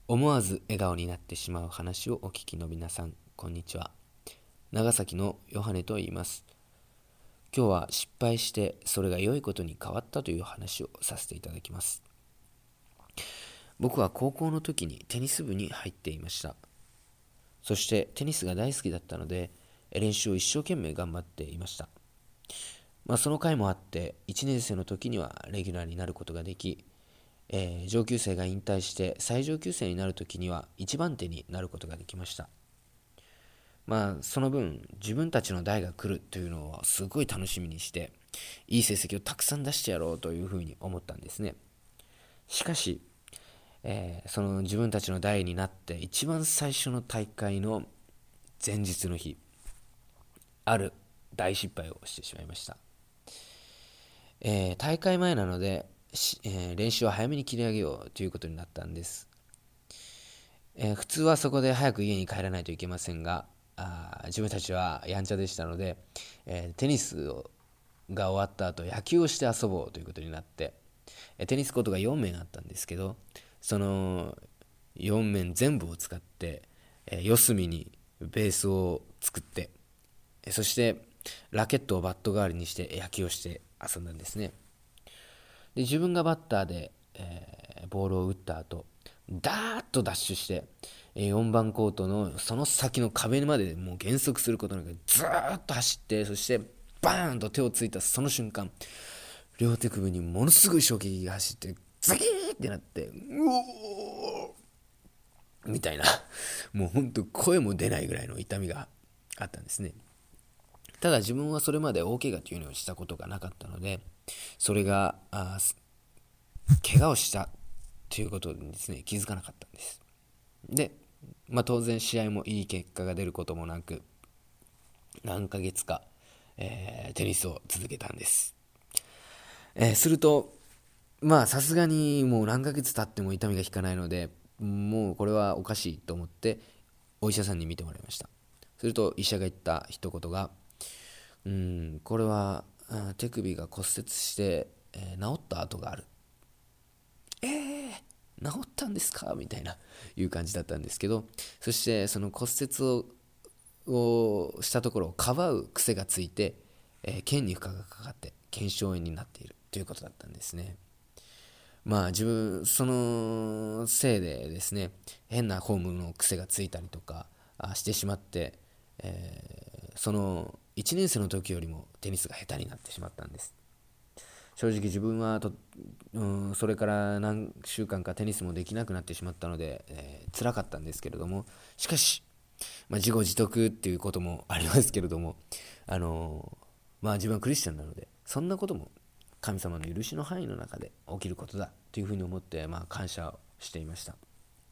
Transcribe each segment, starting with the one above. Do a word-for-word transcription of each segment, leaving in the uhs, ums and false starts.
思わず笑顔になってしまう話をお聞きの皆さん、こんにちは。長崎のヨハネと言います。今日は失敗してそれが良いことに変わったという話をさせていただきます。僕は高校の時にテニス部に入っていました。そしてテニスが大好きだったので、練習を一生懸命頑張っていました。まあ、その回もあって、いちねん生の時にはレギュラーになることができ、えー上級生が引退して最上級生になる時には一番手になることができました。まあその分自分たちの代が来るというのをすごい楽しみにして、いい成績をたくさん出してやろうというふうに思ったんですね。しかし、えーその自分たちの代になって一番最初の大会の前日の日、ある大失敗をしてしまいました。えー大会前なので、しえー練習を早めに切り上げようということになったんです。えー普通はそこで早く家に帰らないといけませんが、あー自分たちはやんちゃでしたので、えーテニスをが終わった後野球をして遊ぼうということになって、えーテニスコートがよん面あったんですけど、そのよん面全部を使って、えー四隅にベースを作って、えーそしてラケットをバット代わりにして野球をして遊んだんですね。で自分がバッターで、えーボールを打った後、ダーッとダッシュして、えーよんばんコートのその先の壁までもう減速することなくずーっと走って、そしてバーンと手をついたその瞬間、両手首にものすごい衝撃が走ってズキーってなって、うおーみたいな、もうほんと声も出ないぐらいの痛みがあったんですね。ただ自分はそれまで大怪我というのをしたことがなかったので、それがあ怪我をしたということにですね、気づかなかったんです。で、まあ、当然試合もいい結果が出ることもなく、何ヶ月か、えーテニスを続けたんです。えーすると、まあさすがにもう何ヶ月経っても痛みが引かないので、もうこれはおかしいと思ってお医者さんに見てもらいました。すると医者が言った一言が、うーんこれはあ手首が骨折して、えー治った跡がある。治ったんですかみたいないう感じだったんですけど、そしてその骨折ををしたところをかばう癖がついて、えー腱に負荷がかかって腱鞘炎になっているということだったんですね。まあ自分そのせいでですね、変なフォームの癖がついたりとかあしてしまって、えーそのいちねん生の時よりもテニスが下手になってしまったんです。正直自分はと、うん、それから何週間かテニスもできなくなってしまったので、えー辛かったんですけれども、しかし、まあ、自業自得っていうこともありますけれども、あのーまあ自分はクリスチャンなので、そんなことも神様の許しの範囲の中で起きることだというふうに思って、まあ、感謝をしていました。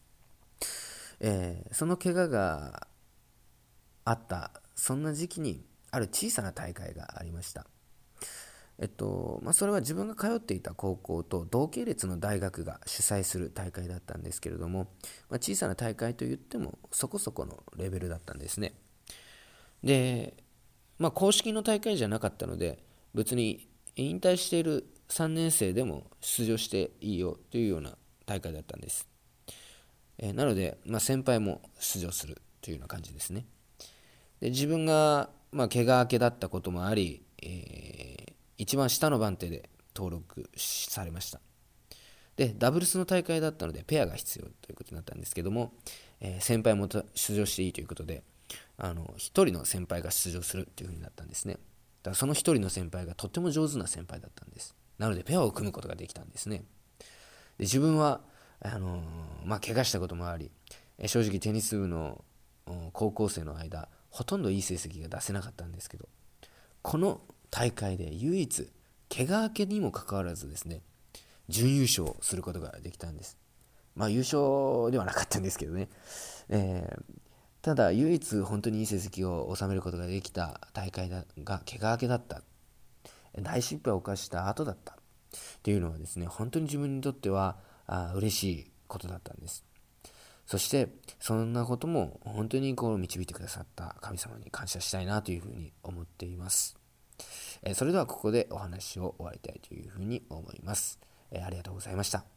えーその怪我があったそんな時期に、ある小さな大会がありました。えっとまあ、それは自分が通っていた高校と同系列の大学が主催する大会だったんですけれども、まあ、小さな大会といってもそこそこのレベルだったんですね。で、まあ、公式の大会じゃなかったので、別に引退しているさんねん生でも出場していいよというような大会だったんです。えーなので、まあ、先輩も出場するというような感じですね。で自分が、まあ、怪我明けだったこともあり、えー一番下の番手で登録されました。でダブルスの大会だったのでペアが必要ということになったんですけども、えー先輩も出場していいということで、あのひとりの先輩が出場するというふうになったんですね。だからそのひとりの先輩がとっても上手な先輩だったんです。なのでペアを組むことができたんですね。で自分はあのーまあ、怪我したこともあり、え正直テニス部の高校生の間ほとんどいい成績が出せなかったんですけど、この大会で唯一怪我明けにもかかわらずですね、準優勝することができたんです。まあ優勝ではなかったんですけどね、えーただ唯一本当にいい成績を収めることができた大会が怪我明けだった、大失敗を犯した後だったっていうのはですね、本当に自分にとってはあ嬉しいことだったんです。そしてそんなことも本当にこう導いてくださった神様に感謝したいなというふうに思っています。えーそれではここでお話を終わりたいというふうに思います。えーありがとうございました。